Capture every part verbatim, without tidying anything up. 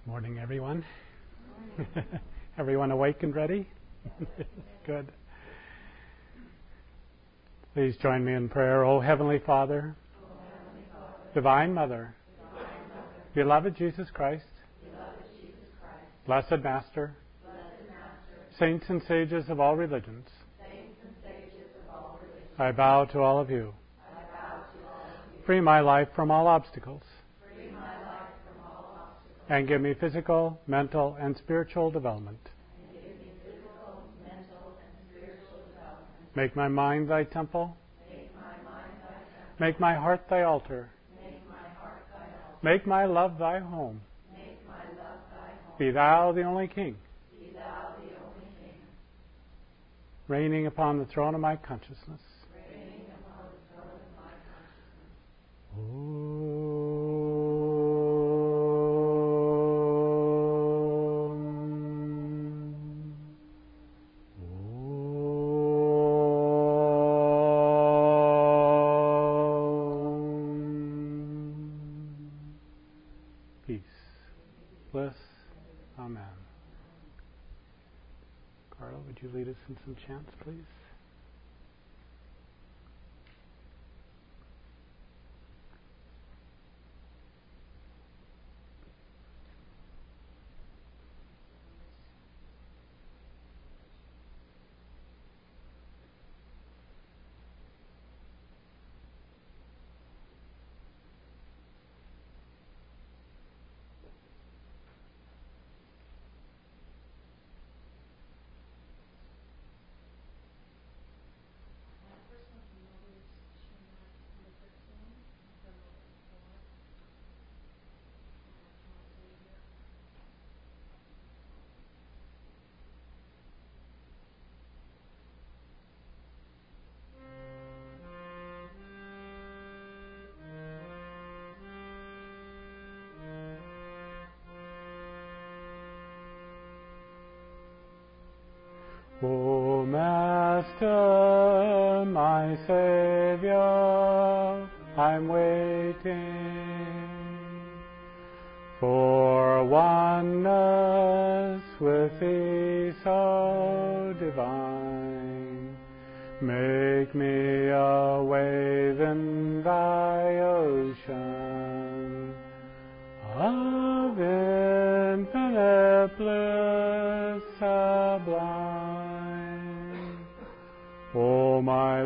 Morning, everyone. Everyone awake and ready? Good. Please join me in prayer. O Heavenly Father, O Heavenly Father, Divine Mother, Divine Mother, beloved Jesus Christ, beloved Jesus Christ, Blessed Master, Blessed Master, Saints and sages of all religions, Saints and sages of all religions, I bow to all of you. I bow to all of you. Free my life from all obstacles, Free my life from all obstacles, and give me physical, mental, and spiritual development. and give me physical, mental, and spiritual development. Make my mind thy temple. Make my mind thy temple. Make my heart thy altar. Make my heart thy altar. Make my love thy home. Make my love thy home. Be thou the only King, Be thou the only King, reigning upon the throne of my consciousness. reigning upon the throne of my consciousness. Om. Om. Peace, bliss, amen. Carla, would you lead us in some chants, please? O Master, my Savior, I'm waiting for oneness with Thee so divine. Make me a wave in Thy ocean of infinite bliss sublime. O my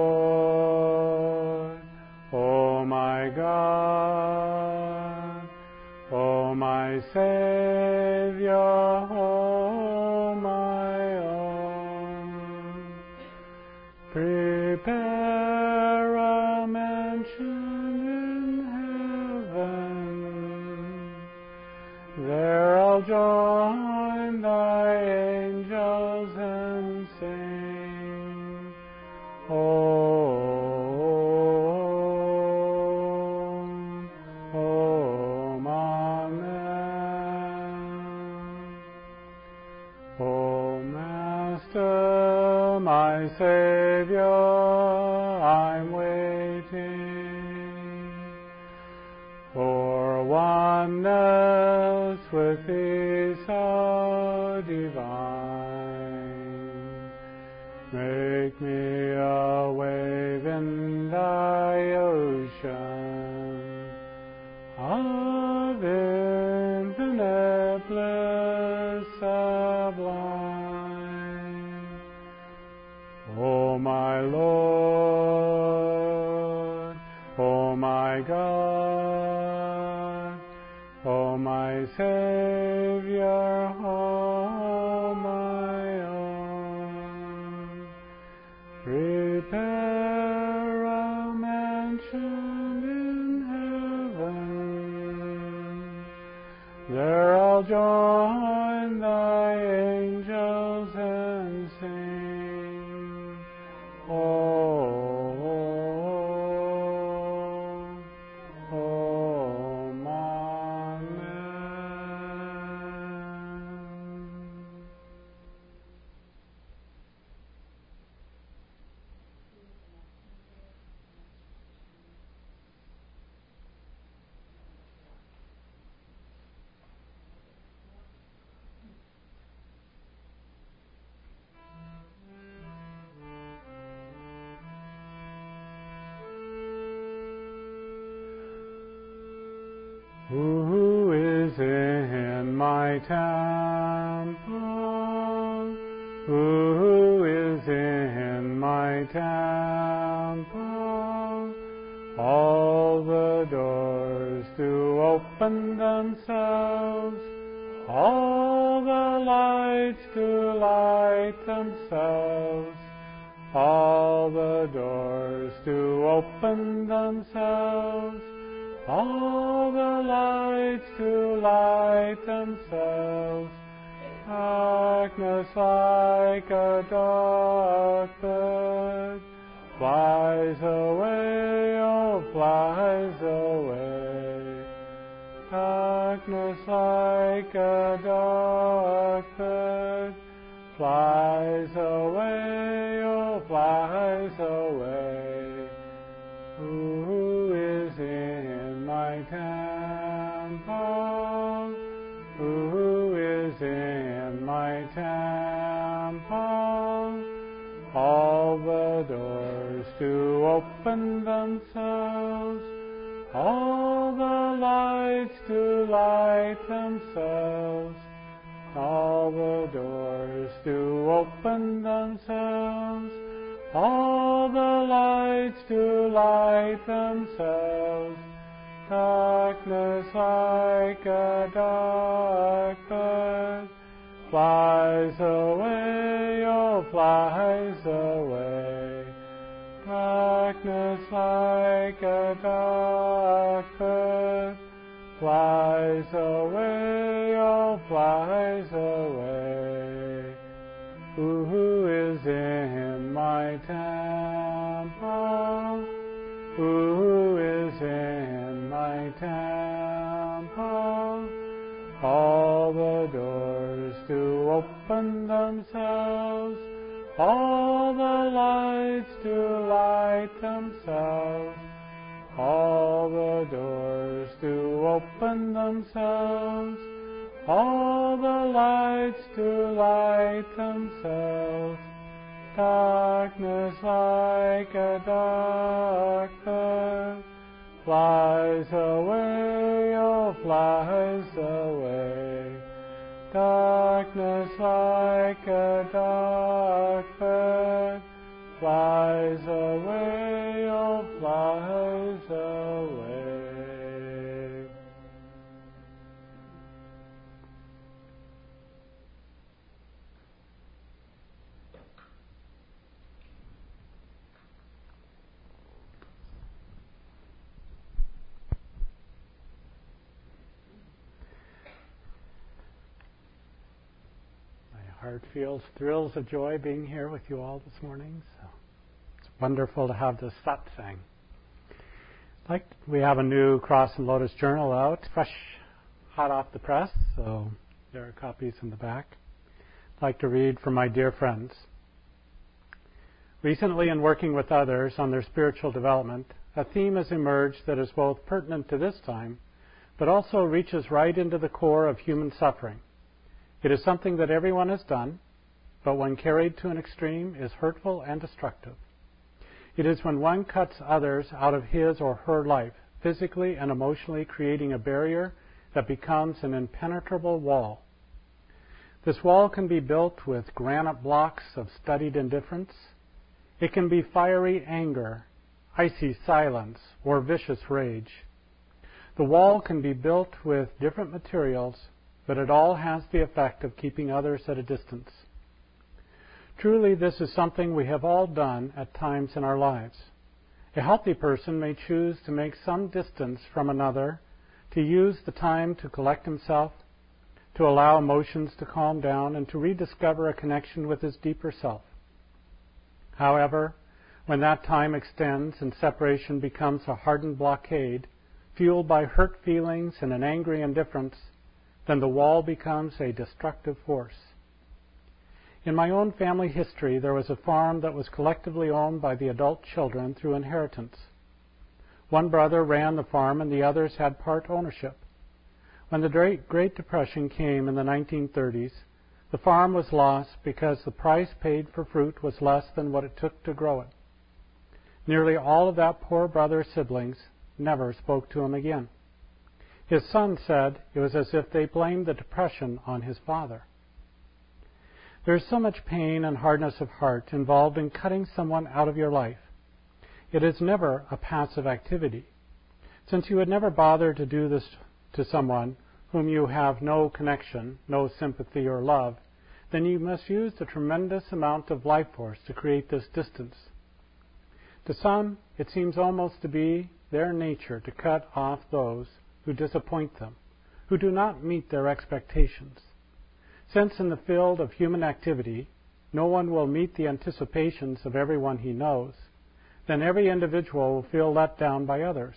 Lord, O my God, O my Savior, O my own, prepare a mansion in heaven. There I'll join Thy angels and sing. Om, Om, Amen. O Master, my Savior, I'm waiting for oneness with Thee so divine. Make me a wave in Thy ocean of infinite bliss sublime. O my Lord, O my God, O my Savior, O my own, prepare a mansion in heaven. There I'll join Thy angels and sing. Om, Om, Amen. Who is in my temple? Who is in my temple? All the doors do open themselves, all the lights do light themselves, all the doors do open themselves, all the lights do light themselves. Darkness like a dark bird flies away, oh, flies away. Darkness like a dark bird flies away, oh, flies away. Who is in my temple? Who is in my temple? All the doors do open themselves, all the lights do light themselves, all the doors do open themselves, all the lights do light themselves. Darkness like a dark bird flies away, oh, flies away. Darkness like a dark bird flies away, oh, flies away. Who is in my temple? Who is in my temple? All the doors do open themselves, all the lights do light themselves, all the doors do open themselves, all the lights do light themselves. Darkness like a dark bird flies away, oh, flies away. Darkness like a dark bird flies away, oh, flies away. Heart feels thrills of joy being here with you all this morning. So it's wonderful to have this satsang. Like we have a new Cross and Lotus Journal out, fresh, hot off the press. So there are copies in the back. I'd like to read from my dear friends. Recently, in working with others on their spiritual development, a theme has emerged that is both pertinent to this time, but also reaches right into the core of human suffering. It is something that everyone has done, but when carried to an extreme is hurtful and destructive. It is when one cuts others out of his or her life, physically and emotionally creating a barrier that becomes an impenetrable wall. This wall can be built with granite blocks of studied indifference. It can be fiery anger, icy silence, or vicious rage. The wall can be built with different materials, but it all has the effect of keeping others at a distance. Truly, this is something we have all done at times in our lives. A healthy person may choose to make some distance from another, to use the time to collect himself, to allow emotions to calm down, and to rediscover a connection with his deeper self. However, when that time extends and separation becomes a hardened blockade, fueled by hurt feelings and an angry indifference, then the wall becomes a destructive force. In my own family history, there was a farm that was collectively owned by the adult children through inheritance. One brother ran the farm and the others had part ownership. When the Great Depression came in the nineteen thirties, the farm was lost because the price paid for fruit was less than what it took to grow it. Nearly all of that poor brother's siblings never spoke to him again. His son said it was as if they blamed the depression on his father. There is so much pain and hardness of heart involved in cutting someone out of your life. It is never a passive activity. Since you would never bother to do this to someone whom you have no connection, no sympathy or love, then you must use a tremendous amount of life force to create this distance. To some, it seems almost to be their nature to cut off those who disappoint them, who do not meet their expectations. Since in the field of human activity, no one will meet the anticipations of everyone he knows, then every individual will feel let down by others.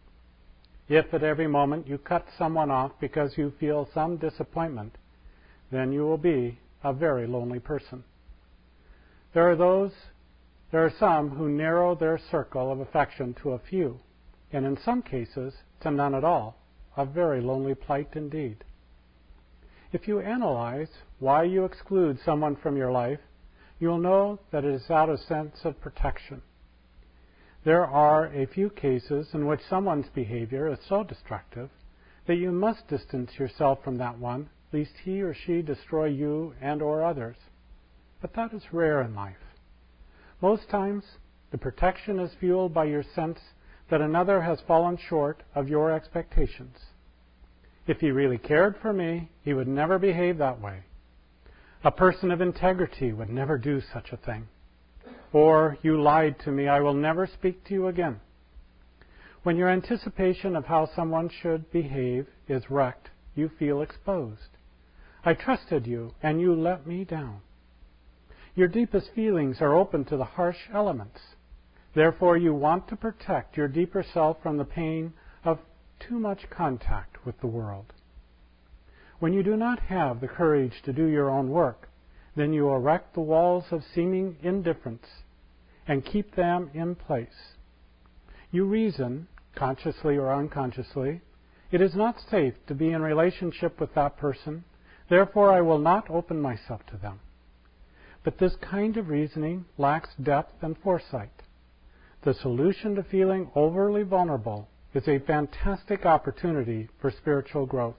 If at every moment you cut someone off because you feel some disappointment, then you will be a very lonely person. There are those, there are some who narrow their circle of affection to a few, and in some cases to none at all, a very lonely plight indeed. If you analyze why you exclude someone from your life, you will know that it is out of sense of protection. There are a few cases in which someone's behavior is so destructive that you must distance yourself from that one, lest he or she destroy you and or others. But that is rare in life. Most times, the protection is fueled by your sense that another has fallen short of your expectations. If he really cared for me, he would never behave that way. A person of integrity would never do such a thing. Or, you lied to me, I will never speak to you again. When your anticipation of how someone should behave is wrecked, you feel exposed. I trusted you, and you let me down. Your deepest feelings are open to the harsh elements. Therefore, you want to protect your deeper self from the pain of too much contact with the world. When you do not have the courage to do your own work, then you erect the walls of seeming indifference and keep them in place. You reason, consciously or unconsciously, it is not safe to be in relationship with that person, therefore I will not open myself to them. But this kind of reasoning lacks depth and foresight. The solution to feeling overly vulnerable is a fantastic opportunity for spiritual growth.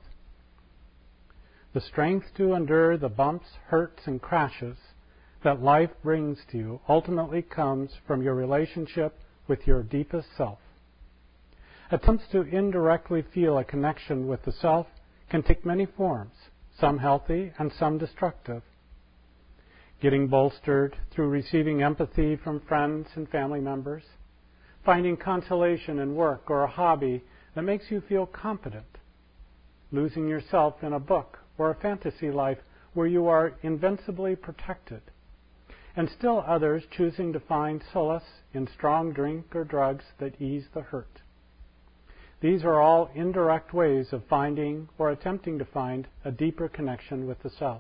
The strength to endure the bumps, hurts, and crashes that life brings to you ultimately comes from your relationship with your deepest self. Attempts to indirectly feel a connection with the self can take many forms, some healthy and some destructive. Getting bolstered through receiving empathy from friends and family members, finding consolation in work or a hobby that makes you feel competent, losing yourself in a book or a fantasy life where you are invincibly protected, and still others choosing to find solace in strong drink or drugs that ease the hurt. These are all indirect ways of finding or attempting to find a deeper connection with the self.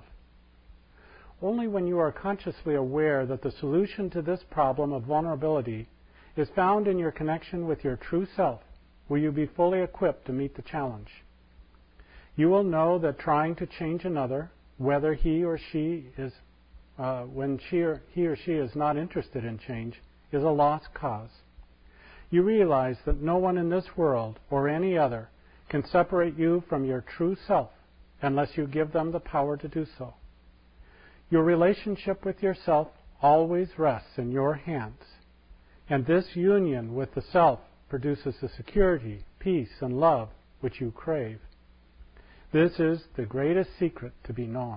Only when you are consciously aware that the solution to this problem of vulnerability is found in your connection with your true self will you be fully equipped to meet the challenge. You will know that trying to change another, whether he or she is, uh, when she or, he or she is not interested in change, is a lost cause. You realize that no one in this world or any other can separate you from your true self unless you give them the power to do so. Your relationship with yourself always rests in your hands, and this union with the self produces the security, peace, and love which you crave. This is the greatest secret to be known.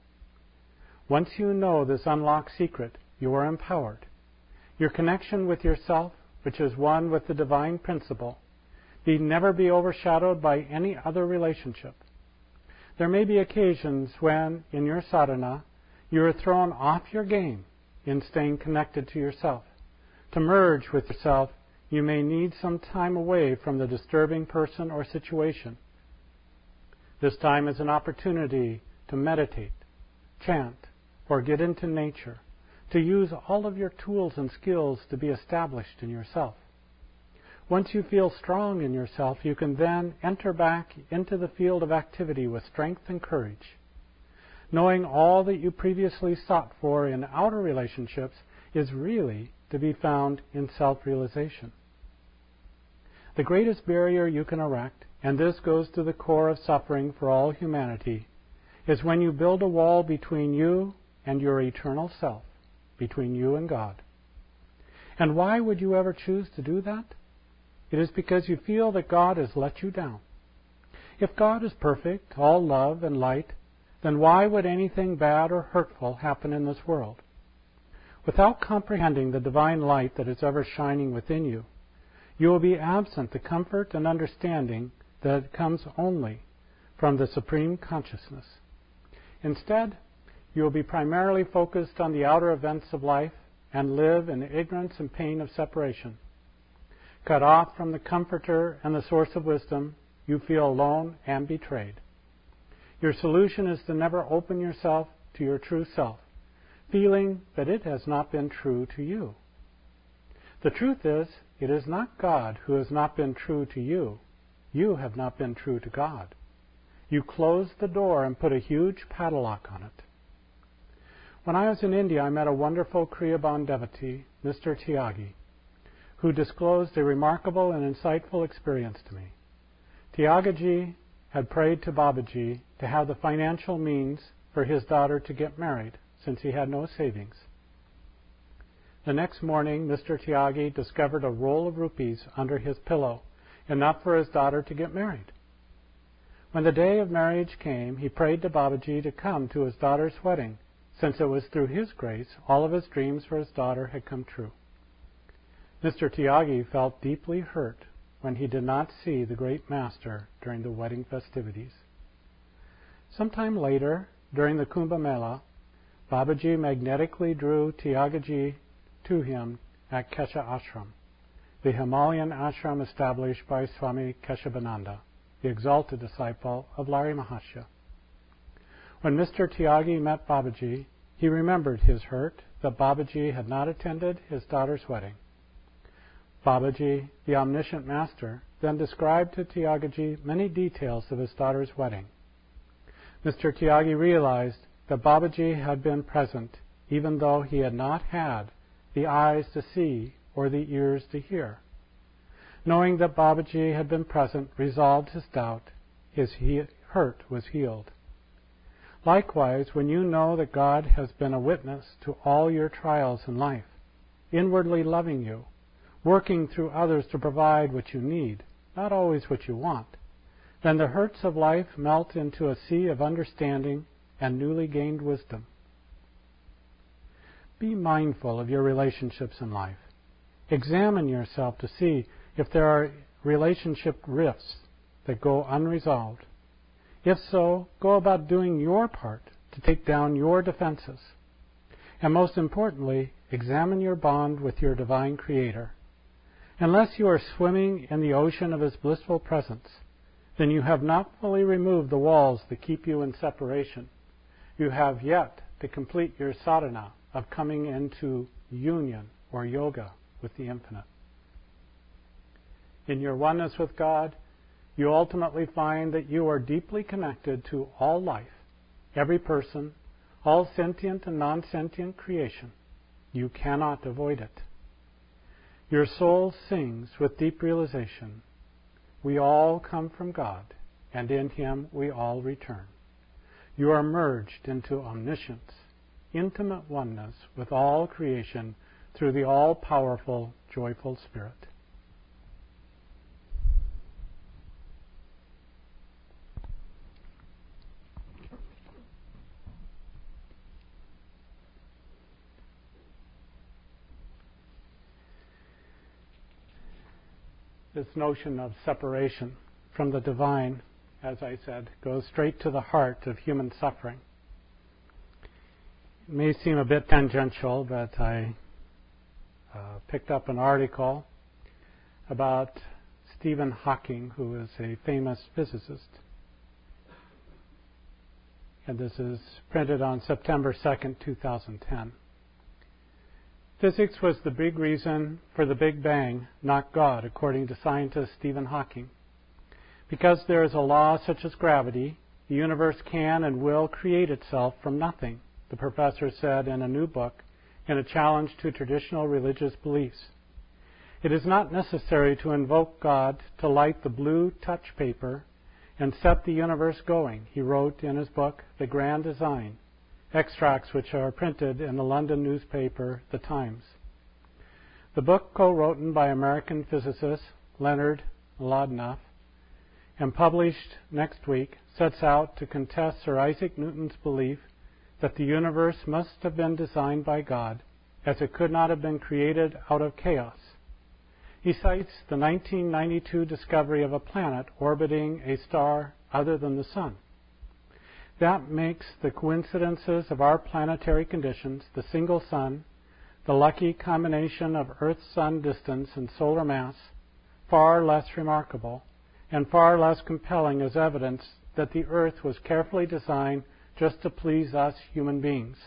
Once you know this unlocked secret, you are empowered. Your connection with yourself, which is one with the divine principle, need never be overshadowed by any other relationship. There may be occasions when, in your sadhana, you are thrown off your game in staying connected to yourself. To merge with yourself, you may need some time away from the disturbing person or situation. This time is an opportunity to meditate, chant, or get into nature, to use all of your tools and skills to be established in yourself. Once you feel strong in yourself, you can then enter back into the field of activity with strength and courage. Knowing all that you previously sought for in outer relationships is really to be found in self-realization. The greatest barrier you can erect, and this goes to the core of suffering for all humanity, is when you build a wall between you and your eternal self, between you and God. And why would you ever choose to do that? It is because you feel that God has let you down. If God is perfect, all love and light, then why would anything bad or hurtful happen in this world? Without comprehending the divine light that is ever shining within you, you will be absent the comfort and understanding that comes only from the supreme consciousness. Instead, you will be primarily focused on the outer events of life and live in ignorance and pain of separation. Cut off from the comforter and the source of wisdom, you feel alone and betrayed. Your solution is to never open yourself to your true self, feeling that it has not been true to you. The truth is, it is not God who has not been true to you. You have not been true to God. You closed the door and put a huge padlock on it. When I was in India, I met a wonderful Kriyaban devotee, Mister Tyagi, who disclosed a remarkable and insightful experience to me. Tyagaji had prayed to Babaji to have the financial means for his daughter to get married, since he had no savings. The next morning, Mister Tyagi discovered a roll of rupees under his pillow, enough for his daughter to get married. When the day of marriage came, he prayed to Babaji to come to his daughter's wedding, since it was through his grace all of his dreams for his daughter had come true. Mister Tyagi felt deeply hurt when he did not see the great master during the wedding festivities. Sometime later, during the Kumbh Mela, Babaji magnetically drew Tyagaji to him at Kesha Ashram, the Himalayan ashram established by Swami Keshavananda, the exalted disciple of Lahiri Mahasaya. When Mister Tyagi met Babaji, he remembered his hurt that Babaji had not attended his daughter's wedding. Babaji, the omniscient master, then described to Tyagaji many details of his daughter's wedding. Mister Tyagi realized that Babaji had been present even though he had not had the eyes to see or the ears to hear. Knowing that Babaji had been present resolved his doubt. His he- hurt was healed. Likewise, when you know that God has been a witness to all your trials in life, inwardly loving you, working through others to provide what you need, not always what you want, then the hurts of life melt into a sea of understanding and newly gained wisdom. Be mindful of your relationships in life. Examine yourself to see if there are relationship rifts that go unresolved. If so, go about doing your part to take down your defenses. And most importantly, examine your bond with your divine Creator. Unless you are swimming in the ocean of His blissful presence, then you have not fully removed the walls that keep you in separation. You have yet to complete your sadhana of coming into union or yoga with the infinite. In your oneness with God, you ultimately find that you are deeply connected to all life, every person, all sentient and non-sentient creation. You cannot avoid it. Your soul sings with deep realization, we all come from God, and in Him we all return. You are merged into omniscience, intimate oneness with all creation through the all-powerful, joyful Spirit. This notion of separation from the divine, as I said, goes straight to the heart of human suffering. It may seem a bit tangential, but I uh, picked up an article about Stephen Hawking, who is a famous physicist. And this is printed on September second, two thousand ten. Physics was the big reason for the Big Bang, not God, according to scientist Stephen Hawking. Because there is a law such as gravity, the universe can and will create itself from nothing, the professor said in a new book, in a challenge to traditional religious beliefs. It is not necessary to invoke God to light the blue touch paper and set the universe going, he wrote in his book, The Grand Design, extracts which are printed in the London newspaper, The Times. The book, co-written by American physicist Leonard Mlodinow and published next week, sets out to contest Sir Isaac Newton's belief that the universe must have been designed by God, as it could not have been created out of chaos. He cites the nineteen ninety-two discovery of a planet orbiting a star other than the Sun. That makes the coincidences of our planetary conditions, the single Sun, the lucky combination of Earth-Sun distance and solar mass, far less remarkable and far less compelling as evidence that the Earth was carefully designed just to please us human beings.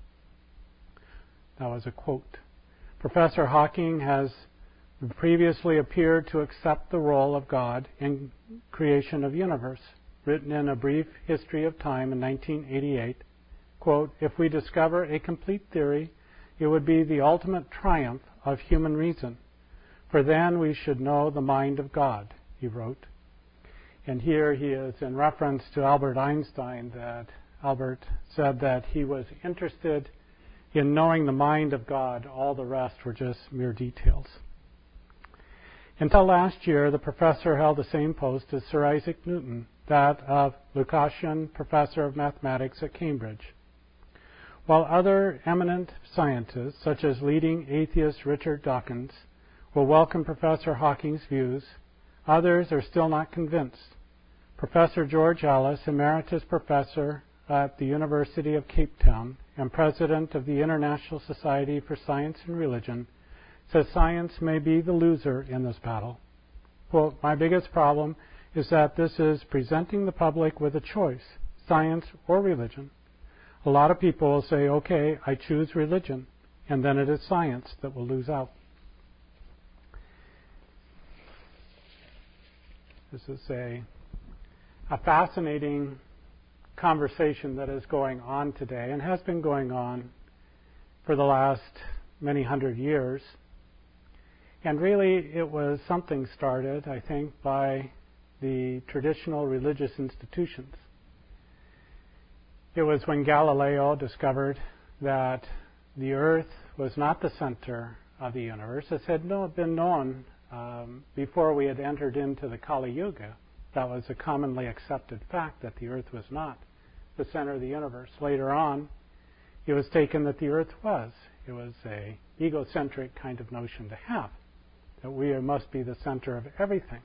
That was a quote. Professor Hawking has previously appeared to accept the role of God in creation of universe, written in A Brief History of Time in nineteen eighty-eight, quote, "If we discover a complete theory, it would be the ultimate triumph of human reason, for then we should know the mind of God," he wrote. And here he is in reference to Albert Einstein, that Albert said that he was interested in knowing the mind of God. All the rest were just mere details. Until last year, the professor held the same post as Sir Isaac Newton, that of Lucasian Professor of Mathematics at Cambridge. While other eminent scientists, such as leading atheist Richard Dawkins, will welcome Professor Hawking's views, others are still not convinced. Professor George Ellis, Emeritus Professor at the University of Cape Town and President of the International Society for Science and Religion, says science may be the loser in this battle. Quote, "My biggest problem is that this is presenting the public with a choice, science or religion. A lot of people will say, okay, I choose religion, and then it is science that will lose out." This is a, a fascinating conversation that is going on today and has been going on for the last many hundred years. And really, it was something started, I think, by the traditional religious institutions. It was when Galileo discovered that the Earth was not the center of the universe. It had no, been known um, before we had entered into the Kali Yuga. That was a commonly accepted fact, that the Earth was not the center of the universe. Later on, it was taken that the Earth was. It was an egocentric kind of notion to have, that we must be the center of everything.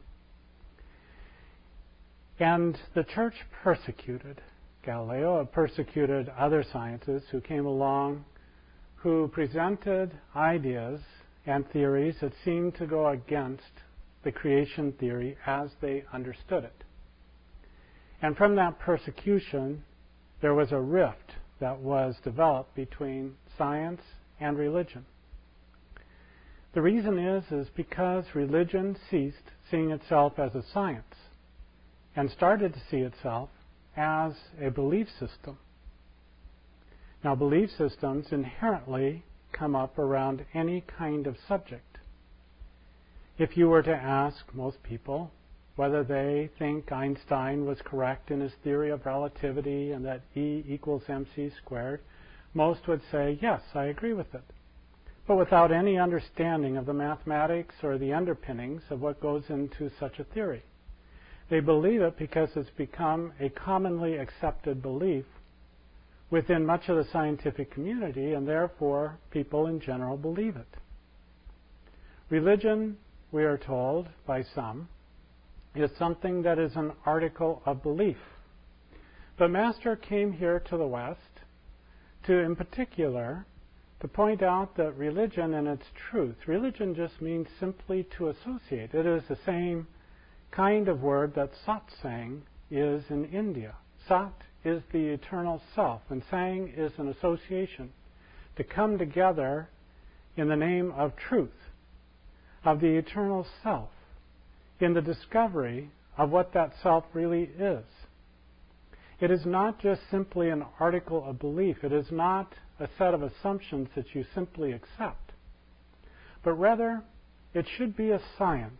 And the church persecuted Galileo. It persecuted other scientists who came along, who presented ideas and theories that seemed to go against the creation theory as they understood it. And from that persecution, there was a rift that was developed between science and religion. The reason is, is because religion ceased seeing itself as a science and started to see itself as a belief system. Now, belief systems inherently come up around any kind of subject. If you were to ask most people whether they think Einstein was correct in his theory of relativity and that E equals mc squared, most would say, yes, I agree with it, but without any understanding of the mathematics or the underpinnings of what goes into such a theory. They believe it because it's become a commonly accepted belief within much of the scientific community, and therefore people in general believe it. Religion, we are told by some, is something that is an article of belief. But Master came here to the West to, in particular, to point out that religion and its truth, religion just means simply to associate. It is the same kind of word that satsang is in India. Sat is the eternal self, and sang is an association to come together in the name of truth, of the eternal self, in the discovery of what that self really is. It is not just simply an article of belief. It is not a set of assumptions that you simply accept, but rather it should be a science.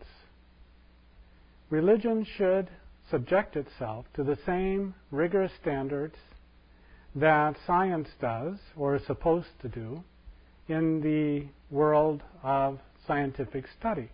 Religion should subject itself to the same rigorous standards that science does, or is supposed to do, in the world of scientific study.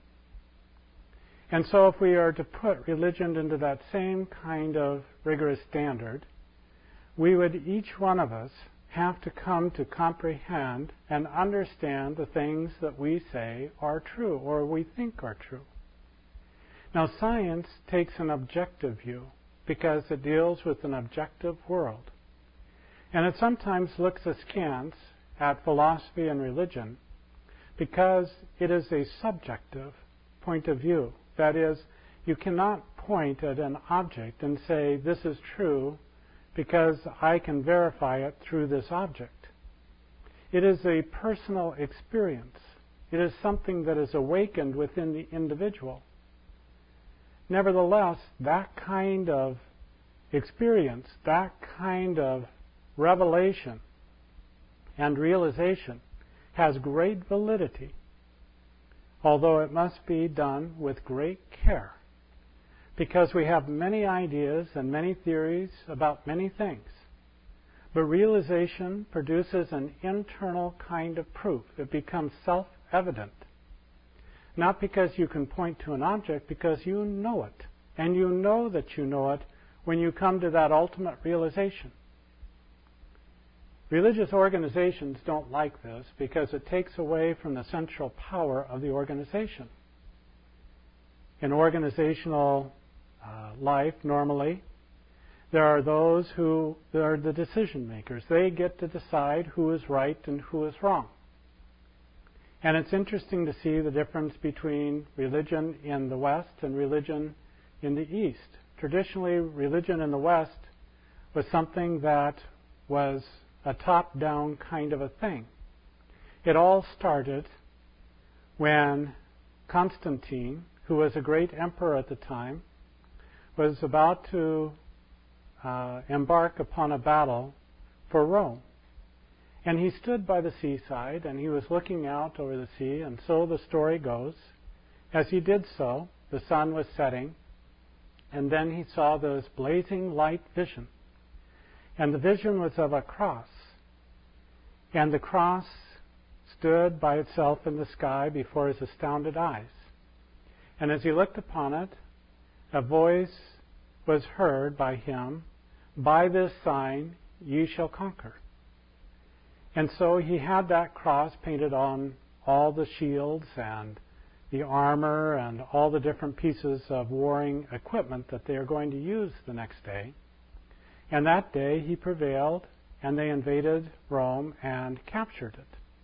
And so if we are to put religion into that same kind of rigorous standard, we would, each one of us, have to come to comprehend and understand the things that we say are true or we think are true. Now, science takes an objective view because it deals with an objective world. And it sometimes looks askance at philosophy and religion because it is a subjective point of view. That is, you cannot point at an object and say, this is true because I can verify it through this object. It is a personal experience. It is something that is awakened within the individual. Nevertheless, that kind of experience, that kind of revelation and realization has great validity, although it must be done with great care, because we have many ideas and many theories about many things. But realization produces an internal kind of proof. It becomes self-evident. Not because you can point to an object, because you know it. And you know that you know it when you come to that ultimate realization. Religious organizations don't like this because it takes away from the central power of the organization. In organizational uh, life, normally, there are those who are the decision makers. They get to decide who is right and who is wrong. And it's interesting to see the difference between religion in the West and religion in the East. Traditionally, religion in the West was something that was a top-down kind of a thing. It all started when Constantine, who was a great emperor at the time, was about to uh, embark upon a battle for Rome. And he stood by the seaside, and he was looking out over the sea, and so the story goes. As he did so, the sun was setting, and then he saw this blazing light vision. And the vision was of a cross. And the cross stood by itself in the sky before his astounded eyes. And as he looked upon it, a voice was heard by him, "By this sign ye shall conquer." And so he had that cross painted on all the shields and the armor and all the different pieces of warring equipment that they are going to use the next day. And that day he prevailed, and they invaded Rome and captured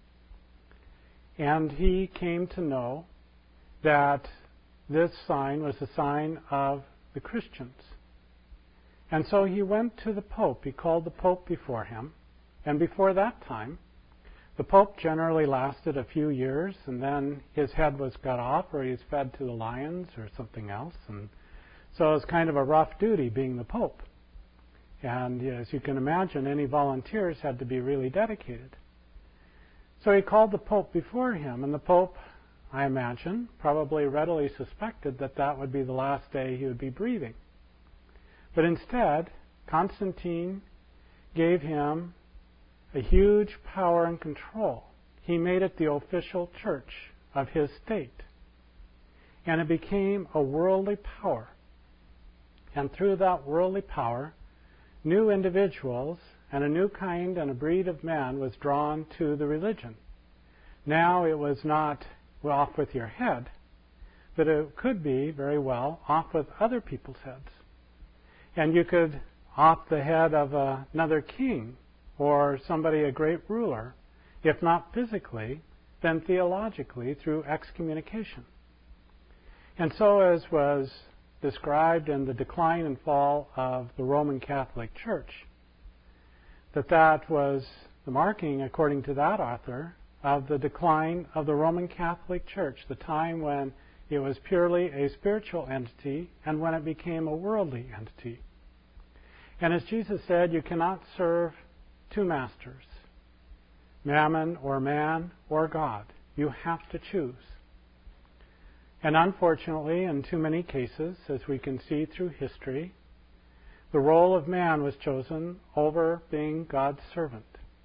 it. And he came to know that this sign was a sign of the Christians. And so he went to the Pope. He called the Pope before him. And before that time, the Pope generally lasted a few years, and then his head was cut off, or he was fed to the lions or something else. And so it was kind of a rough duty being the Pope. And as you can imagine, any volunteers had to be really dedicated. So he called the Pope before him, and the Pope, I imagine, probably readily suspected that that would be the last day he would be breathing. But instead, Constantine gave him a huge power and control. He made it the official church of his state. And it became a worldly power. And through that worldly power, new individuals and a new kind and a breed of man was drawn to the religion. Now it was not well, off with your head, but it could be very well off with other people's heads. And you could off the head of uh, another king or somebody, a great ruler, if not physically, then theologically through excommunication. And so, as was described in the decline and fall of the Roman Catholic Church, that that was the marking, according to that author, of the decline of the Roman Catholic Church, the time when it was purely a spiritual entity and when it became a worldly entity. And as Jesus said, you cannot serve two masters, mammon or man or God. You have to choose. And unfortunately, in too many cases, as we can see through history, the role of man was chosen over being God's servant.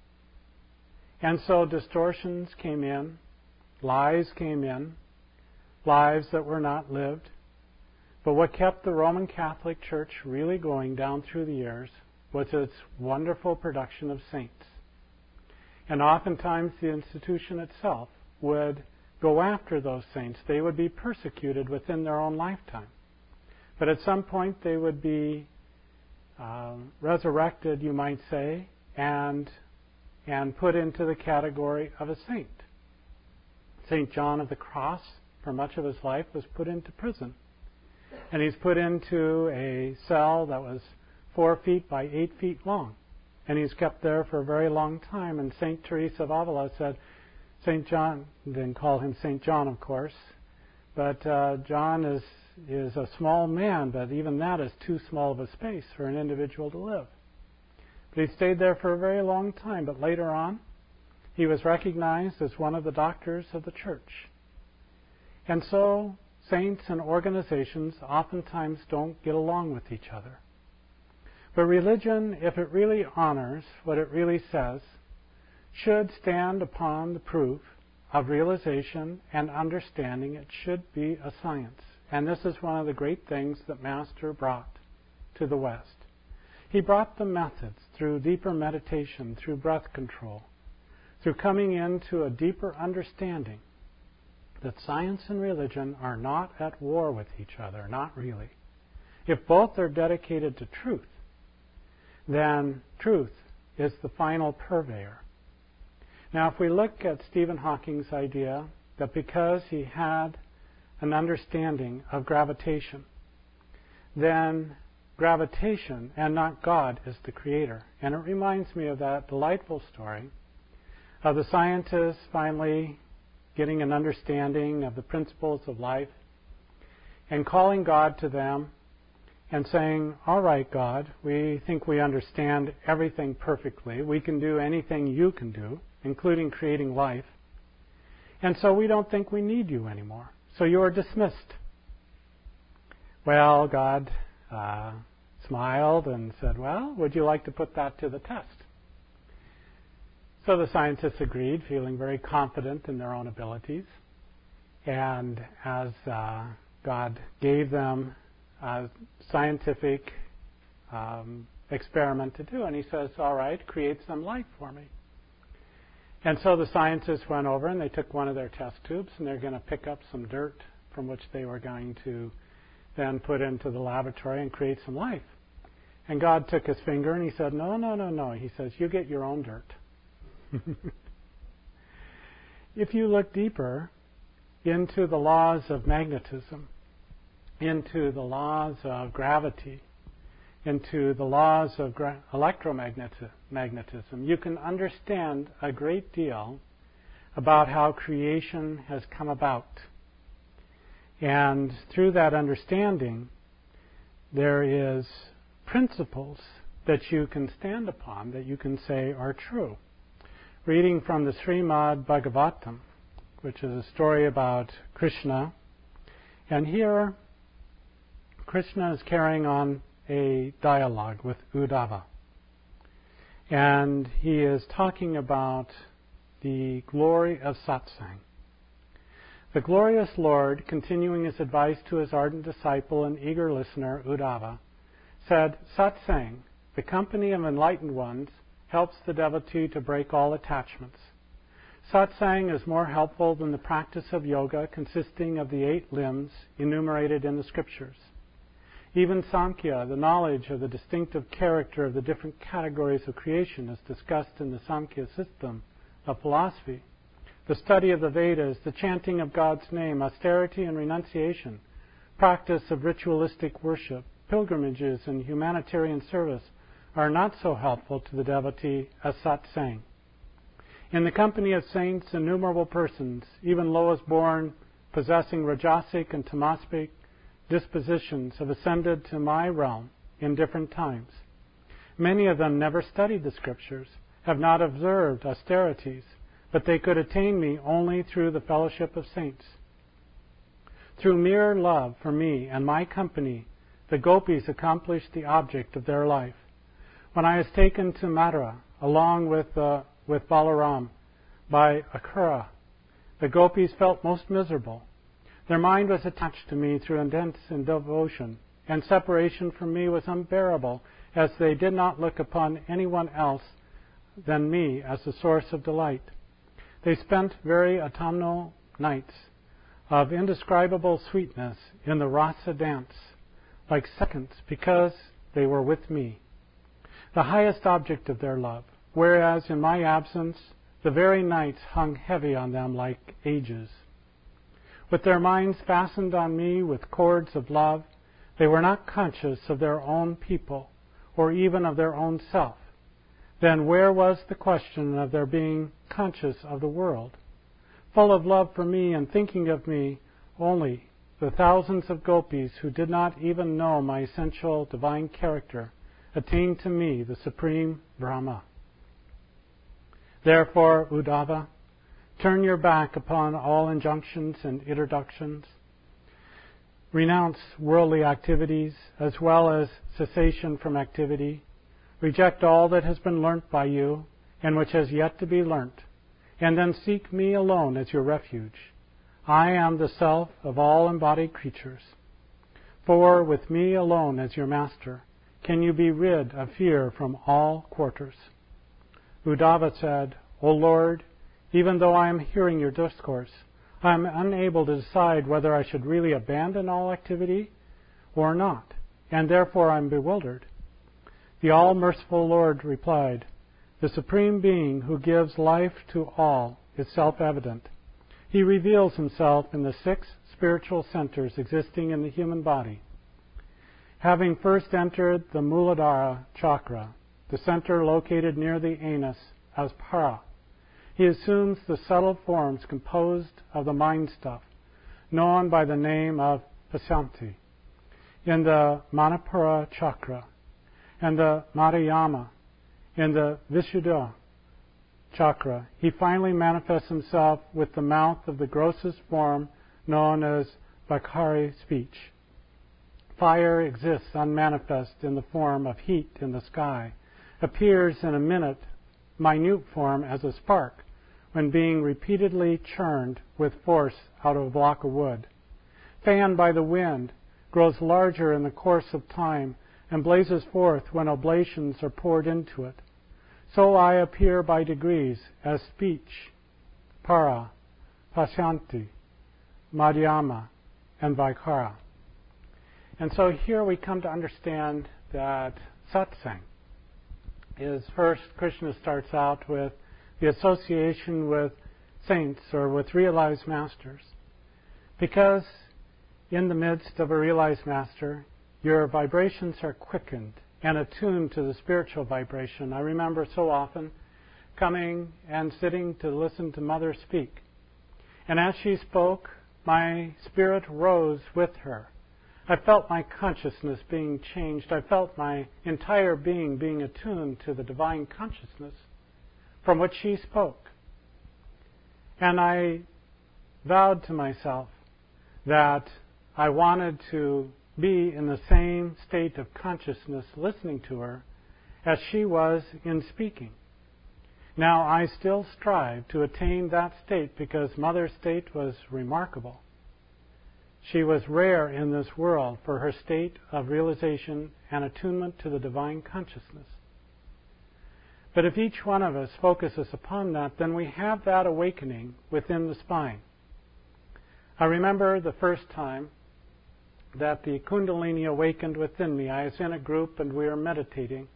And so distortions came in, lies came in, lives that were not lived. But what kept the Roman Catholic Church really going down through the years was its wonderful production of saints. And oftentimes the institution itself would go after those saints. They would be persecuted within their own lifetime. But at some point they would be uh, resurrected, you might say, and, and put into the category of a saint. Saint John of the Cross, for much of his life, was put into prison. And he's put into a cell that was four feet by eight feet long. And he's kept there for a very long time. And Saint Teresa of Avila said, Saint John, didn't call him Saint John, of course, but uh, John is, is a small man, but even that is too small of a space for an individual to live. But he stayed there for a very long time. But later on, he was recognized as one of the doctors of the church. And so saints and organizations oftentimes don't get along with each other. But religion, if it really honors what it really says, should stand upon the proof of realization and understanding. It should be a science. And this is one of the great things that Master brought to the West. He brought the methods through deeper meditation, through breath control, through coming into a deeper understanding that science and religion are not at war with each other, not really. If both are dedicated to truth, then truth is the final purveyor. Now, if we look at Stephen Hawking's idea that because he had an understanding of gravitation, then gravitation and not God is the creator. And it reminds me of that delightful story of the scientists finally getting an understanding of the principles of life and calling God to them and saying, all right, God, we think we understand everything perfectly. We can do anything you can do, including creating life. And so we don't think we need you anymore. So you are dismissed. Well, God uh, smiled and said, well, would you like to put that to the test? So the scientists agreed, feeling very confident in their own abilities. And as uh, God gave them a scientific um, experiment to do, and he says, all right, create some life for me. And so the scientists went over and they took one of their test tubes and they're going to pick up some dirt from which they were going to then put into the laboratory and create some life. And God took his finger and he said, no, no, no, no. He says, you get your own dirt. If you look deeper into the laws of magnetism, into the laws of gravity, into the laws of gra- electromagnetism, you can understand a great deal about how creation has come about. And through that understanding, there is principles that you can stand upon, that you can say are true. Reading from the Srimad Bhagavatam, which is a story about Krishna, and here Krishna is carrying on a dialogue with Uddhava. And he is talking about the glory of satsang. The glorious Lord, continuing his advice to his ardent disciple and eager listener, Uddhava, said, satsang, the company of enlightened ones, helps the devotee to break all attachments. Satsang is more helpful than the practice of yoga consisting of the eight limbs enumerated in the scriptures. Even Samkhya, the knowledge of the distinctive character of the different categories of creation, is discussed in the Samkhya system of philosophy. The study of the Vedas, the chanting of God's name, austerity and renunciation, practice of ritualistic worship, pilgrimages and humanitarian service are not so helpful to the devotee as satsang. In the company of saints, innumerable persons, even lowest born, possessing rajasic and tamasic dispositions, have ascended to my realm in different times. Many of them never studied the scriptures, have not observed austerities, but they could attain me only through the fellowship of saints. Through mere love for me and my company, the gopis accomplished the object of their life. When I was taken to Mathura, along with, uh, with Balaram, by Akrura, the gopis felt most miserable. Their mind was attached to me through intense devotion, and separation from me was unbearable, as they did not look upon anyone else than me as the source of delight. They spent very autumnal nights of indescribable sweetness in the rasa dance, like seconds, because they were with me, the highest object of their love, whereas in my absence the very nights hung heavy on them like ages. With their minds fastened on me with cords of love, they were not conscious of their own people, or even of their own self. Then where was the question of their being conscious of the world? Full of love for me and thinking of me only, the thousands of gopis who did not even know my essential divine character attained to me, the supreme Brahma. Therefore, Uddhava, turn your back upon all injunctions and introductions. Renounce worldly activities as well as cessation from activity. Reject all that has been learnt by you and which has yet to be learnt, and then seek me alone as your refuge. I am the self of all embodied creatures. For with me alone as your master can you be rid of fear from all quarters. Uddhava said, O Lord, even though I am hearing your discourse, I am unable to decide whether I should really abandon all activity or not, and therefore I am bewildered. The all-merciful Lord replied, the Supreme Being who gives life to all is self-evident. He reveals himself in the six spiritual centers existing in the human body. Having first entered the Muladhara chakra, the center located near the anus, as para, he assumes the subtle forms composed of the mind stuff, known by the name of Pasyanti, in the Manipura chakra, and the Madhyama, in the Vishuddha chakra. He finally manifests himself with the mouth of the grossest form known as Vaikhari speech. Fire exists unmanifest in the form of heat in the sky, appears in a minute minute form as a spark when being repeatedly churned with force out of a block of wood. Fanned by the wind, grows larger in the course of time and blazes forth when oblations are poured into it. So I appear by degrees as speech, para, pasyanti, madhyama, and vaikhara. And so here we come to understand that satsang is first, Krishna starts out with the association with saints or with realized masters. Because in the midst of a realized master, your vibrations are quickened and attuned to the spiritual vibration. I remember so often coming and sitting to listen to Mother speak. And as she spoke, my spirit rose with her. I felt my consciousness being changed. I felt my entire being being attuned to the divine consciousness from which she spoke. And I vowed to myself that I wanted to be in the same state of consciousness listening to her as she was in speaking. Now, I still strive to attain that state because Mother's state was remarkable. She was rare in this world for her state of realization and attunement to the divine consciousness. But if each one of us focuses upon that, then we have that awakening within the spine. I remember the first time that the Kundalini awakened within me. I was in a group and we were meditating.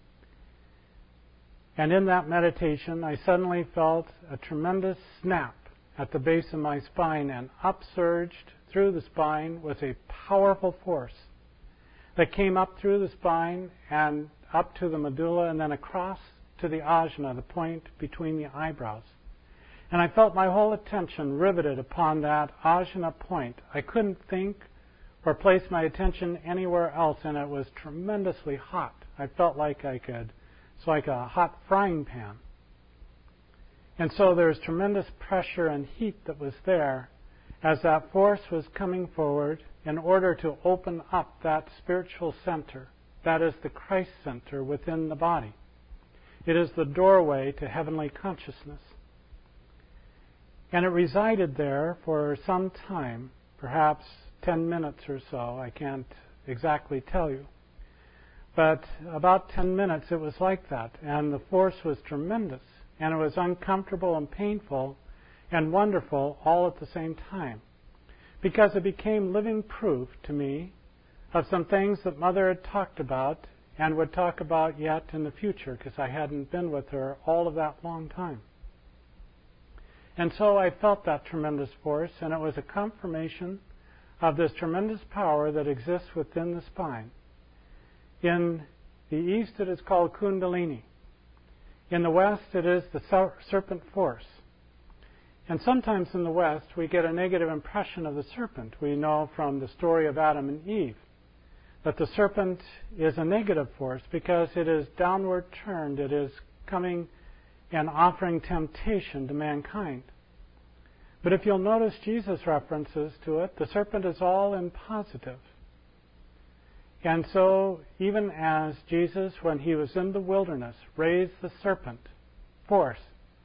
And in that meditation, I suddenly felt a tremendous snap at the base of my spine, and upsurged through the spine was a powerful force that came up through the spine and up to the medulla and then across to the ajna, the point between the eyebrows. And I felt my whole attention riveted upon that ajna point. I couldn't think or place my attention anywhere else, and it was tremendously hot. I felt like I could, it's like a hot frying pan. And so there was tremendous pressure and heat that was there. as that force was coming forward in order to open up that spiritual center, that is the Christ center within the body. It is the doorway to heavenly consciousness. And it resided there for some time, perhaps ten minutes or so. I can't exactly tell you. But about ten minutes it was like that, and the force was tremendous, and it was uncomfortable and painful and wonderful all at the same time, because it became living proof to me of some things that Mother had talked about and would talk about yet in the future, because I hadn't been with her all of that long time. And so I felt that tremendous force, and it was a confirmation of this tremendous power that exists within the spine. In the East, it is called Kundalini. In the West, it is the serpent force. And sometimes in the West, we get a negative impression of the serpent. We know from the story of Adam and Eve that the serpent is a negative force because it is downward turned. It is coming and offering temptation to mankind. But if you'll notice Jesus' references to it, the serpent is all in positive. And so, even as Jesus, when he was in the wilderness, raised the serpent force,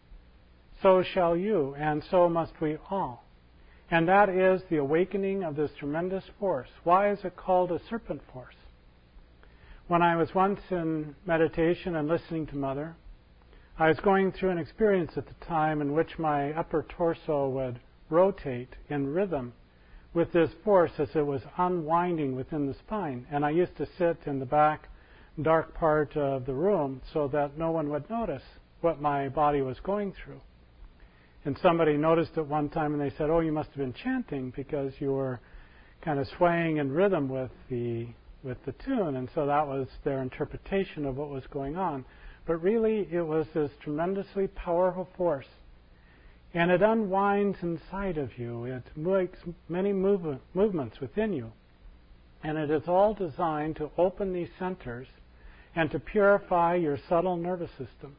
so shall you, and so must we all. And that is the awakening of this tremendous force. Why is it called a serpent force? When I was once in meditation and listening to Mother, I was going through an experience at the time in which my upper torso would rotate in rhythm with this force as it was unwinding within the spine. And I used to sit in the back dark part of the room so that no one would notice what my body was going through. And somebody noticed it one time and they said, "Oh, you must have been chanting because you were kind of swaying in rhythm with the with the tune." And so that was their interpretation of what was going on. But really, it was this tremendously powerful force. And it unwinds inside of you. It makes many move- movements within you. And it is all designed to open these centers and to purify your subtle nervous system.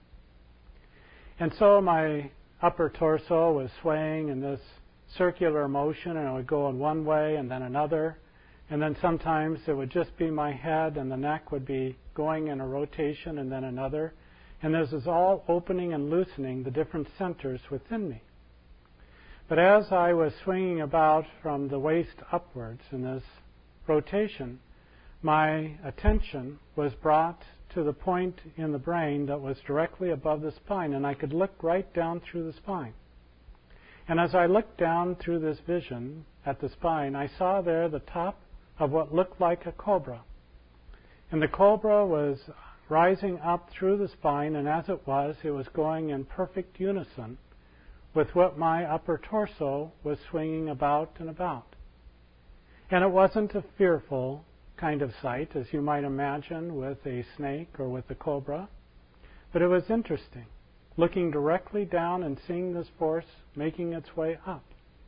And so my upper torso was swaying in this circular motion, and it would go in one way and then another. And then sometimes it would just be my head and the neck would be going in a rotation and then another. And this is all opening and loosening the different centers within me. But as I was swinging about from the waist upwards in this rotation, my attention was brought to the point in the brain that was directly above the spine, and I could look right down through the spine. And as I looked down through this vision at the spine, I saw there the top of what looked like a cobra. And the cobra was rising up through the spine, and as it was, it was going in perfect unison with what my upper torso was swinging about and about. And it wasn't a fearful kind of sight, as you might imagine with a snake or with a cobra, but it was interesting, looking directly down and seeing this force making its way up.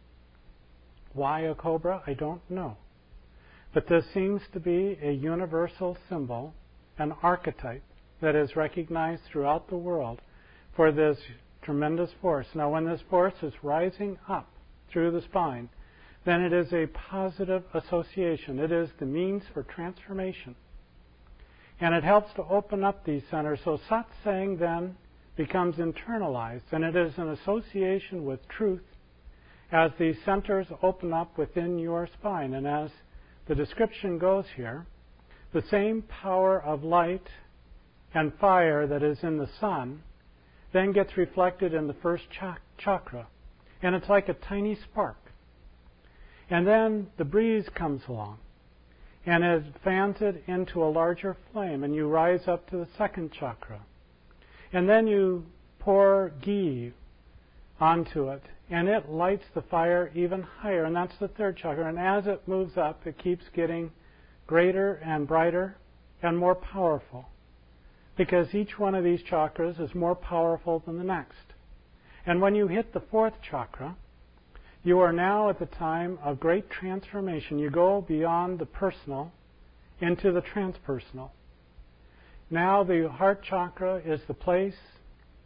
Why a cobra? I don't know. But this seems to be a universal symbol, an archetype that is recognized throughout the world for this tremendous force. Now, when this force is rising up through the spine, then it is a positive association. It is the means for transformation. And it helps to open up these centers. So satsang then becomes internalized, and it is an association with truth as these centers open up within your spine. And as the description goes here, the same power of light and fire that is in the sun then gets reflected in the first chak- chakra. And it's like a tiny spark. And then the breeze comes along, and it fans it into a larger flame, and you rise up to the second chakra. And then you pour ghee onto it, and it lights the fire even higher, and that's the third chakra. And as it moves up, it keeps getting greater and brighter and more powerful, because each one of these chakras is more powerful than the next. And when you hit the fourth chakra, you are now at the time of great transformation. You go beyond the personal into the transpersonal. Now the heart chakra is the place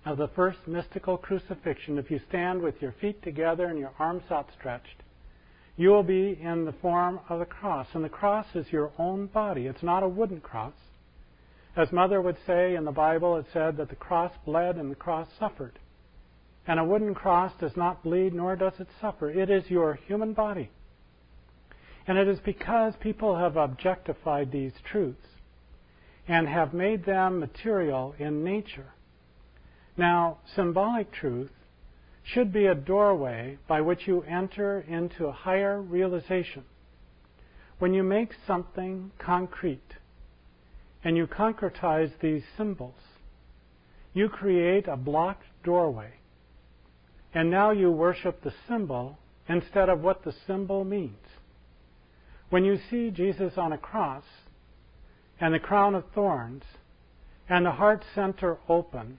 of the first mystical crucifixion, if you stand with your feet together and your arms outstretched, you will be in the form of the cross. And the cross is your own body. It's not a wooden cross. As Mother would say in the Bible, it said that the cross bled and the cross suffered. And a wooden cross does not bleed, nor does it suffer. It is your human body. And it is because people have objectified these truths and have made them material in nature. Now, symbolic truth should be a doorway by which you enter into a higher realization. When you make something concrete and you concretize these symbols, you create a blocked doorway. And now you worship the symbol instead of what the symbol means. When you see Jesus on a cross and the crown of thorns and the heart center open,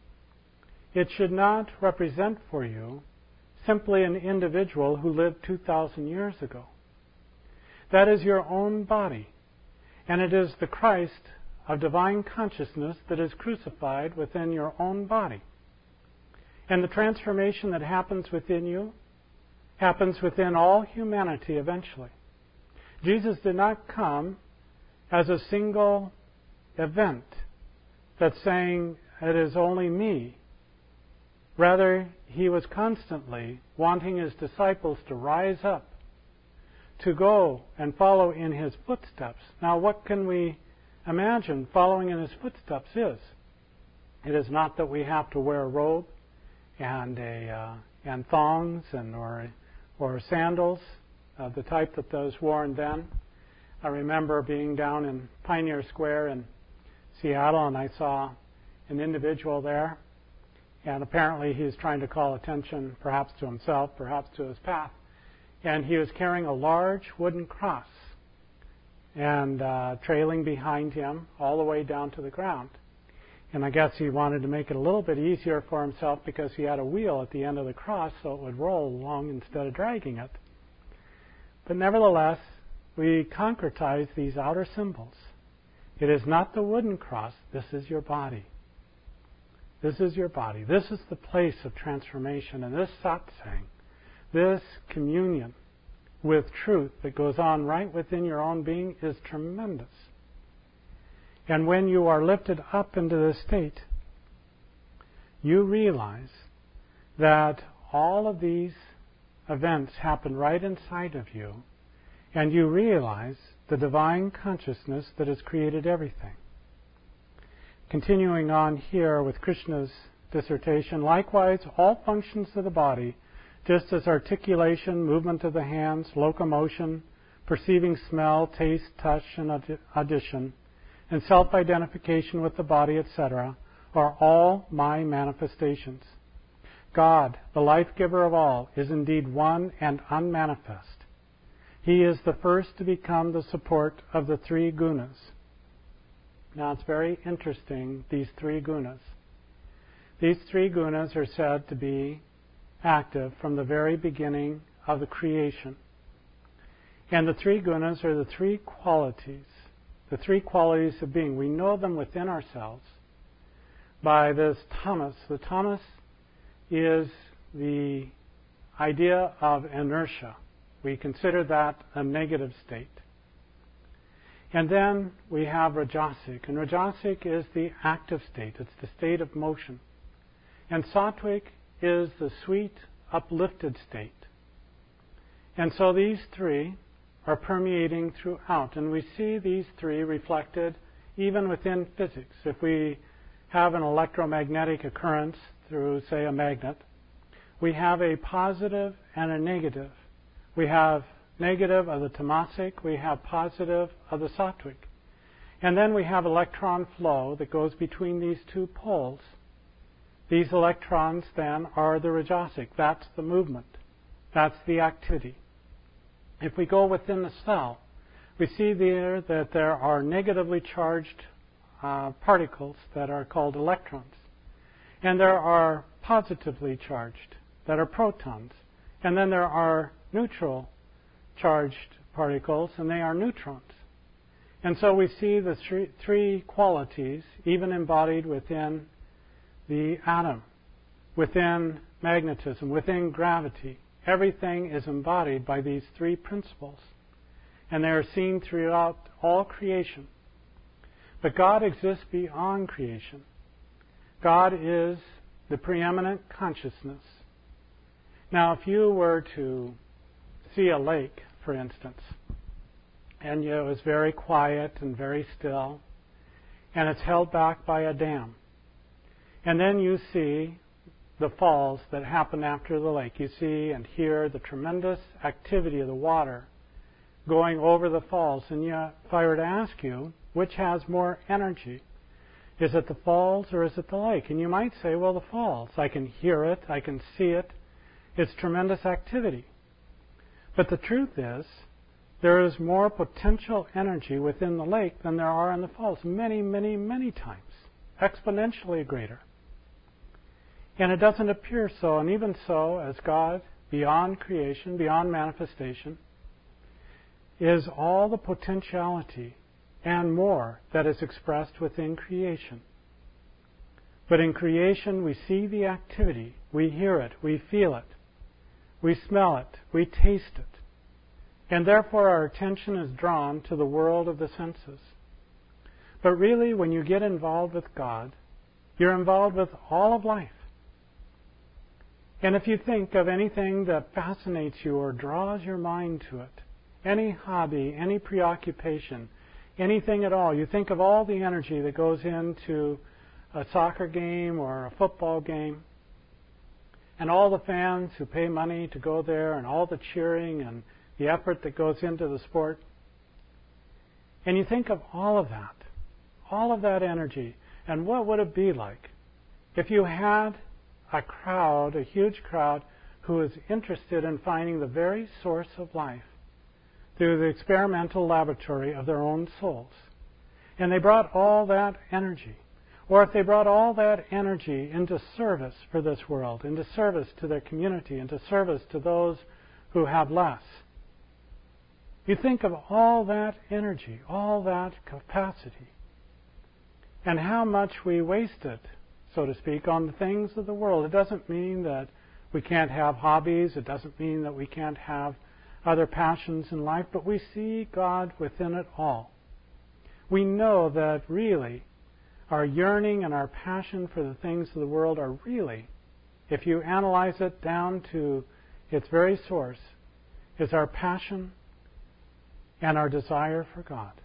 it should not represent for you simply an individual who lived two thousand years ago. That is your own body, and it is the Christ of divine consciousness that is crucified within your own body. And the transformation that happens within you happens within all humanity eventually. Jesus did not come as a single event that's saying, it is only me. Rather, he was constantly wanting his disciples to rise up, to go and follow in his footsteps. Now, what can we imagine following in his footsteps is? It is not that we have to wear a robe and a uh, and thongs and or or sandals of the type that those worn then. I remember being down in Pioneer Square in Seattle, and I saw an individual there. And apparently he was trying to call attention perhaps to himself, perhaps to his path. And he was carrying a large wooden cross and uh, trailing behind him all the way down to the ground. And I guess he wanted to make it a little bit easier for himself because he had a wheel at the end of the cross so it would roll along instead of dragging it. But nevertheless, we concretize these outer symbols. It is not the wooden cross. This is your body. This is your body. This is the place of transformation. And this satsang, this communion with truth that goes on right within your own being is tremendous. And when you are lifted up into this state, you realize that all of these events happen right inside of you, and you realize the divine consciousness that has created everything. Continuing on here with Krishna's dissertation, likewise, all functions of the body, just as articulation, movement of the hands, locomotion, perceiving smell, taste, touch, and audition, and self-identification with the body, et cetera, are all my manifestations. God, the life-giver of all, is indeed one and unmanifest. He is the first to become the support of the three gunas. Now, it's very interesting, these three gunas. These three gunas are said to be active from the very beginning of the creation. And the three gunas are the three qualities, the three qualities of being. We know them within ourselves by this tamas. The tamas is the idea of inertia. We consider that a negative state. And then we have Rajasic. And Rajasic is the active state. It's the state of motion. And Sattvic is the sweet, uplifted state. And so these three are permeating throughout. And we see these three reflected even within physics. If we have an electromagnetic occurrence through, say, a magnet, we have a positive and a negative. We have negative of the tamasic, we have positive of the sattvic. And then we have electron flow that goes between these two poles. These electrons then are the rajasic. That's the movement. That's the activity. If we go within the cell, we see there that there are negatively charged uh, particles that are called electrons. And there are positively charged that are protons. And then there are neutral charged particles, and they are neutrons. And so we see the three, three qualities, even embodied within the atom, within magnetism, within gravity. Everything is embodied by these three principles, and they are seen throughout all creation. But God exists beyond creation. God is the preeminent consciousness. Now, if you were to see a lake, for instance, and it was very quiet and very still, and it's held back by a dam, and then you see the falls that happen after the lake. You see and hear the tremendous activity of the water going over the falls. And yet, if I were to ask you, which has more energy? Is it the falls or is it the lake? And you might say, well, the falls. I can hear it. I can see it. It's tremendous activity. But the truth is, there is more potential energy within the lake than there are in the falls. Many, many, many times. Exponentially greater. And it doesn't appear so. And even so, as God, beyond creation, beyond manifestation, is all the potentiality and more that is expressed within creation. But in creation, we see the activity, we hear it, we feel it, we smell it, we taste it. And therefore our attention is drawn to the world of the senses. But really, when you get involved with God, you're involved with all of life. And if you think of anything that fascinates you or draws your mind to it, any hobby, any preoccupation, anything at all, you think of all the energy that goes into a soccer game or a football game, and all the fans who pay money to go there, and all the cheering and the effort that goes into the sport. And you think of all of that, all of that energy, and what would it be like if you had a crowd, a huge crowd, who is interested in finding the very source of life through the experimental laboratory of their own souls. And they brought all that energy. Or if they brought all that energy into service for this world, into service to their community, into service to those who have less. You think of all that energy, all that capacity, and how much we waste it, so to speak, on the things of the world. It doesn't mean that we can't have hobbies. It doesn't mean that we can't have other passions in life, but we see God within it all. We know that really our yearning and our passion for the things of the world are really, if you analyze it down to its very source, is our passion and our desire for God.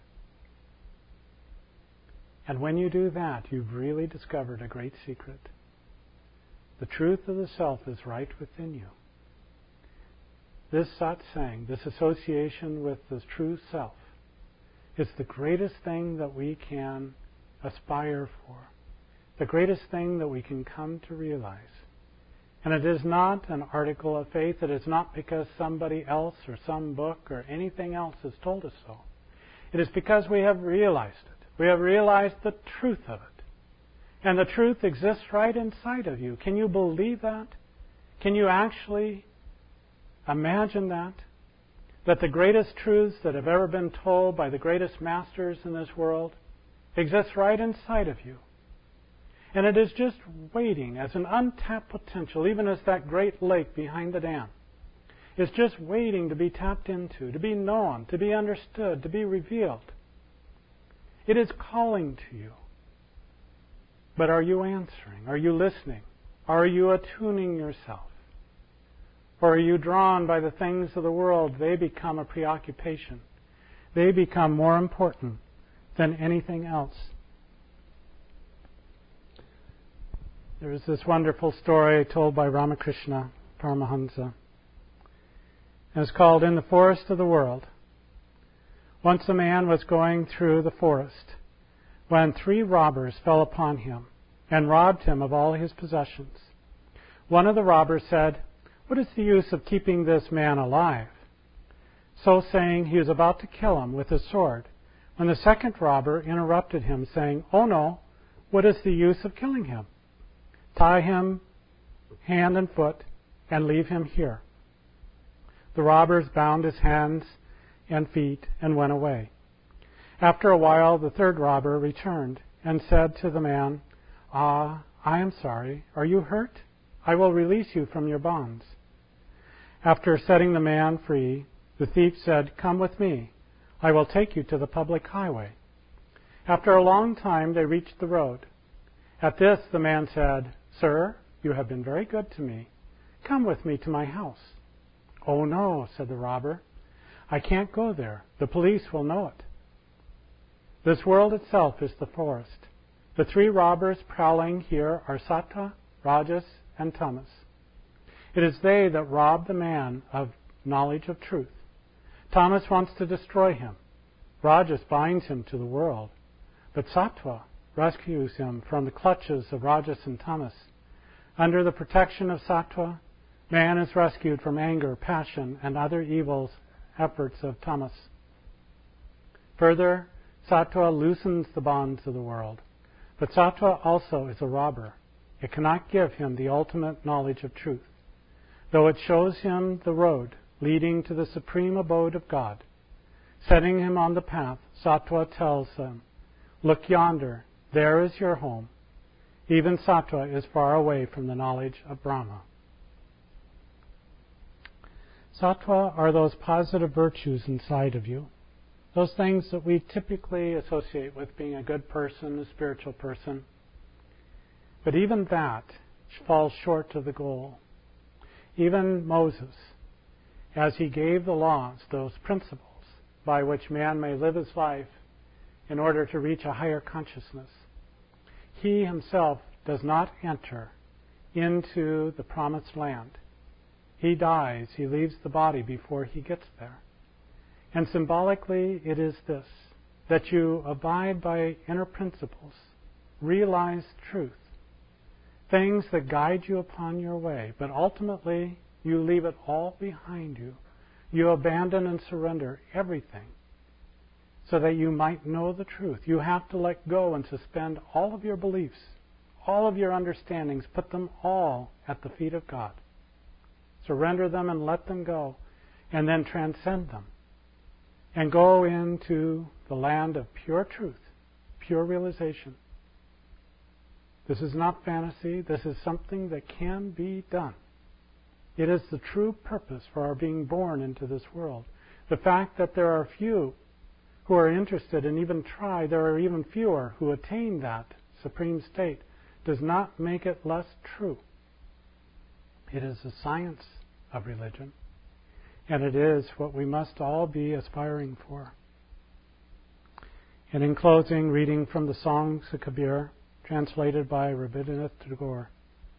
And when you do that, you've really discovered a great secret. The truth of the self is right within you. This satsang, this association with the true self, is the greatest thing that we can aspire for, the greatest thing that we can come to realize. And it is not an article of faith. It is not because somebody else or some book or anything else has told us so. It is because we have realized it. We have realized the truth of it. And the truth exists right inside of you. Can you believe that? Can you actually imagine that? That the greatest truths that have ever been told by the greatest masters in this world exist right inside of you. And it is just waiting as an untapped potential, even as that great lake behind the dam. It's just waiting to be tapped into, to be known, to be understood, to be revealed. It is calling to you. But are you answering? Are you listening? Are you attuning yourself? Or are you drawn by the things of the world? They become a preoccupation. They become more important than anything else. There is this wonderful story told by Ramakrishna Paramahansa. And it's called In the Forest of the World. Once a man was going through the forest when three robbers fell upon him and robbed him of all his possessions. One of the robbers said, "What is the use of keeping this man alive?" So saying, he was about to kill him with his sword, when the second robber interrupted him, saying, "Oh no, what is the use of killing him? Tie him hand and foot and leave him here." The robbers bound his hands and feet and went away. After a while, the third robber returned and said to the man, "Ah, I am sorry. Are you hurt? I will release you from your bonds. After setting the man free, the thief said, Come with me. I will take you to the public highway. After a long time, they reached the road. At this, the man said, Sir, you have been very good to me. Come with me to my house. Oh, no, said the robber. I can't go there. The police will know it. This world itself is the forest. The three robbers prowling here are Sattva, Rajas, and Tamas. It is they that rob the man of knowledge of truth. Tamas wants to destroy him. Rajas binds him to the world. But Sattva rescues him from the clutches of Rajas and Tamas. Under the protection of Sattva, man is rescued from anger, passion, and other evil efforts of Tamas. Further, Sattva loosens the bonds of the world. But Sattva also is a robber. It cannot give him the ultimate knowledge of truth. Though it shows him the road leading to the supreme abode of God, setting him on the path, Sattva tells him, Look yonder, there is your home. Even Sattva is far away from the knowledge of Brahma. Sattva are those positive virtues inside of you, those things that we typically associate with being a good person, a spiritual person. But even that falls short of the goal. Even Moses, as he gave the laws, those principles by which man may live his life in order to reach a higher consciousness, he himself does not enter into the promised land. He dies, he leaves the body before he gets there. And symbolically it is this, that you abide by inner principles, realize truth, things that guide you upon your way, but ultimately you leave it all behind you. You abandon and surrender everything so that you might know the truth. You have to let go and suspend all of your beliefs, all of your understandings, put them all at the feet of God. Surrender them and let them go, and then transcend them. And go into the land of pure truth, pure realization. This is not fantasy. This is something that can be done. It is the true purpose for our being born into this world. The fact that there are few who are interested and even try, there are even fewer who attain that supreme state, does not make it less true. It is the science of religion, and it is what we must all be aspiring for. And in closing, reading from the Songs of Kabir, translated by Rabindranath Tagore.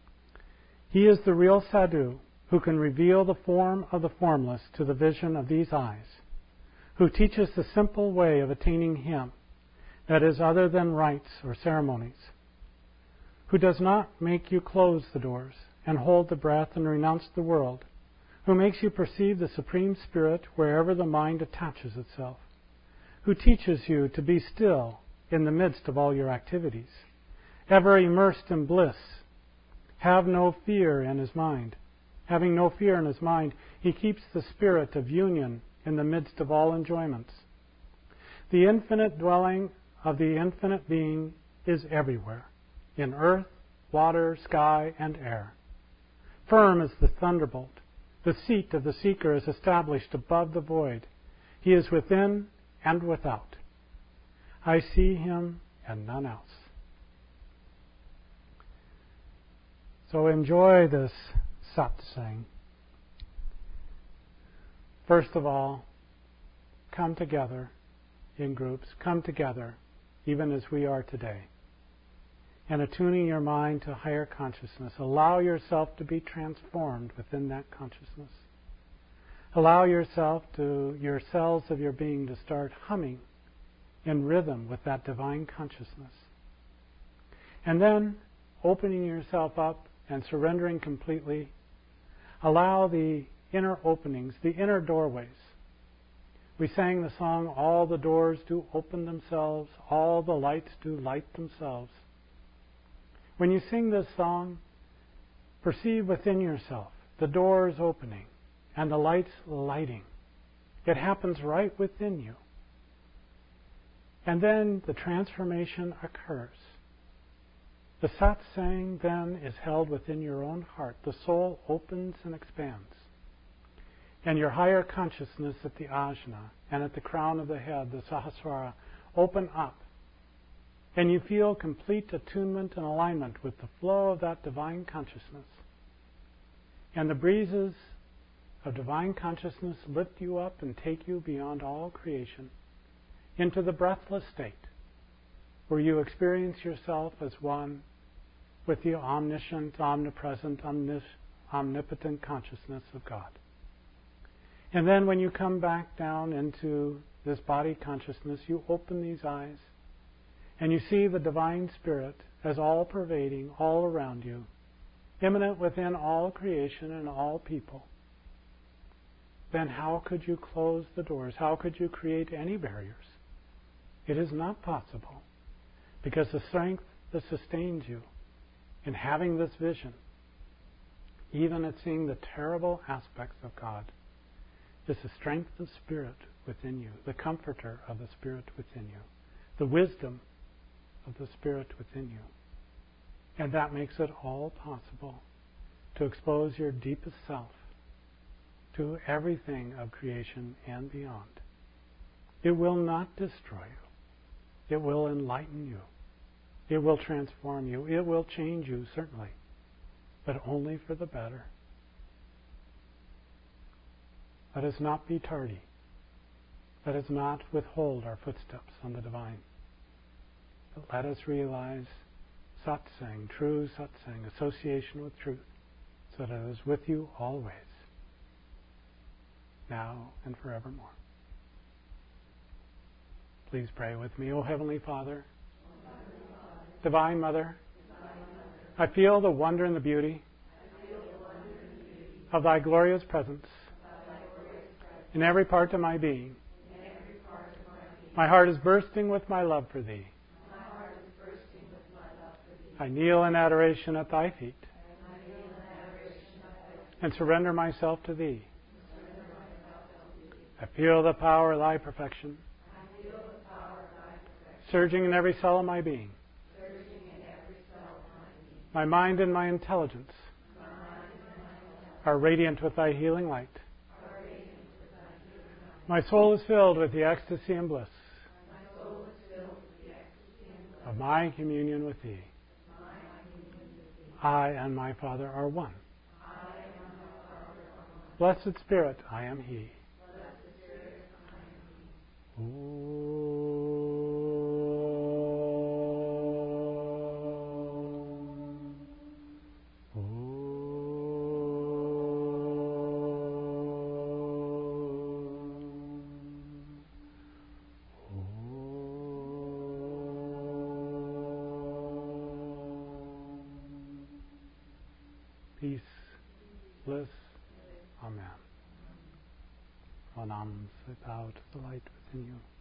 He is the real sadhu who can reveal the form of the formless to the vision of these eyes, who teaches the simple way of attaining Him, that is other than rites or ceremonies, who does not make you close the doors and hold the breath and renounce the world, who makes you perceive the Supreme Spirit wherever the mind attaches itself, who teaches you to be still in the midst of all your activities, ever immersed in bliss, have no fear in his mind. Having no fear in his mind, he keeps the spirit of union in the midst of all enjoyments. The infinite dwelling of the infinite being is everywhere, in earth, water, sky, and air. Firm as the thunderbolt, the seat of the seeker is established above the void. He is within and without. I see him and none else. So enjoy this satsang. First of all, come together in groups. Come together, even as we are today. And attuning your mind to higher consciousness. Allow yourself to be transformed within that consciousness. Allow yourself to, your cells of your being to start humming in rhythm with that divine consciousness. And then, opening yourself up and surrendering completely, allow the inner openings, the inner doorways. We sang the song, all the doors do open themselves, all the lights do light themselves. When you sing this song, perceive within yourself the doors opening and the lights lighting. It happens right within you. And then the transformation occurs. The satsang then is held within your own heart. The soul opens and expands. And your higher consciousness at the ajna and at the crown of the head, the sahasrara, open up. And you feel complete attunement and alignment with the flow of that divine consciousness. And the breezes of divine consciousness lift you up and take you beyond all creation into the breathless state where you experience yourself as one with the omniscient, omnipresent, omnis- omnipotent consciousness of God. And then when you come back down into this body consciousness, you open these eyes and you see the divine spirit as all-pervading, all around you, immanent within all creation and all people. Then how could you close the doors? How could you create any barriers? It is not possible, because the strength that sustains you in having this vision, even at seeing the terrible aspects of God, is the strength of spirit within you, the comforter of the spirit within you, the wisdom of the spirit within you. And that makes it all possible to expose your deepest self to everything of creation and beyond. It will not destroy you. It will enlighten you. It will transform you. It will change you, certainly, but only for the better. Let us not be tardy. Let us not withhold our footsteps on the divine. But let us realize satsang, true satsang, association with truth, so that it is with you always, now and forevermore. Please pray with me. O Heavenly Father, Divine Mother, I feel the wonder and the beauty of Thy glorious presence in every part of my being. My heart is bursting with my love for Thee. I kneel in adoration at Thy feet and surrender myself to Thee. I feel the power of Thy perfection surging in every cell of my being. My mind and my intelligence are radiant with Thy healing light. My soul is filled with the ecstasy and bliss of my communion with Thee. I and my Father are one. Blessed Spirit, I am He. Peace, bliss, Amen. Pranams, I bow to the light within you.